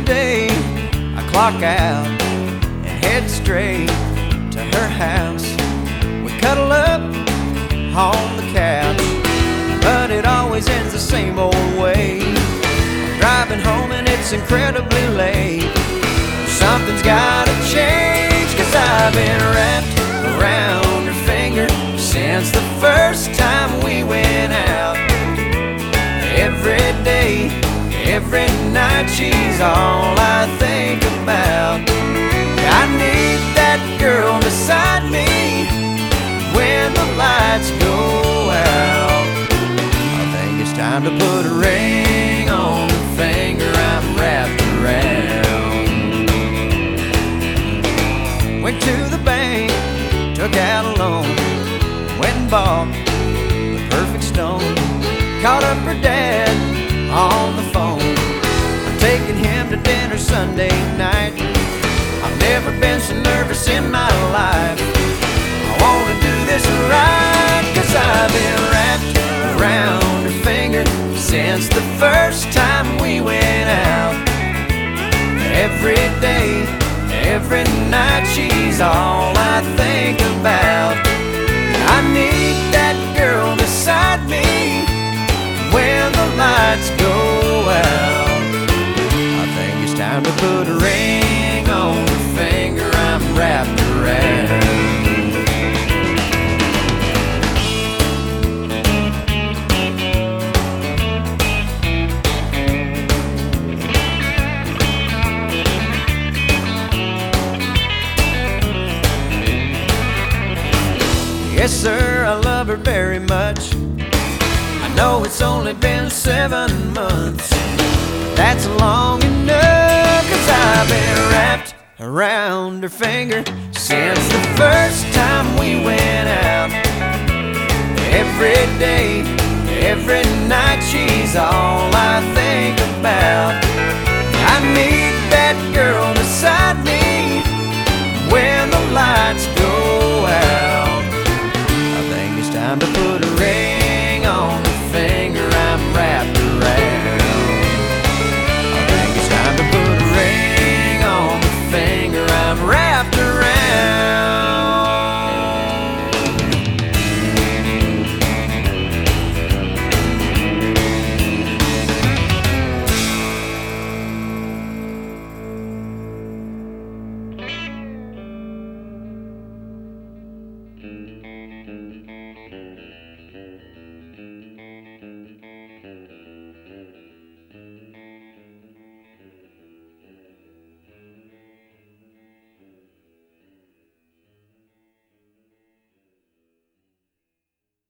day I clock out and head straight to her house. We cuddle up on the couch, but it always ends the same old way. I'm driving home and it's incredibly late. Something's gotta change, 'cause I've been wrapped around her finger since the first time we went out. Every day, every night, she's all I think about. I need that girl beside me when the lights go out. I think it's time to put a ring on the finger I'm wrapped around. Went to the bank, took out a loan, went and bought the perfect stone. Called up her dad on the phone. I'm taking him to dinner Sunday night. I've never been so nervous in my life. I wanna do this right, 'cause I've been wrapped around her finger since the first time we went out. Every day, every night, she's all I think about. I need that girl beside me when the lights go out. I think it's time to put a ring on the finger I'm wrapped around. Yes, sir, I love her very much. I know it's only been 7 months. That's long enough, 'cause I've been wrapped around her finger since the first time we went out. Every day, every night, she's all I think about.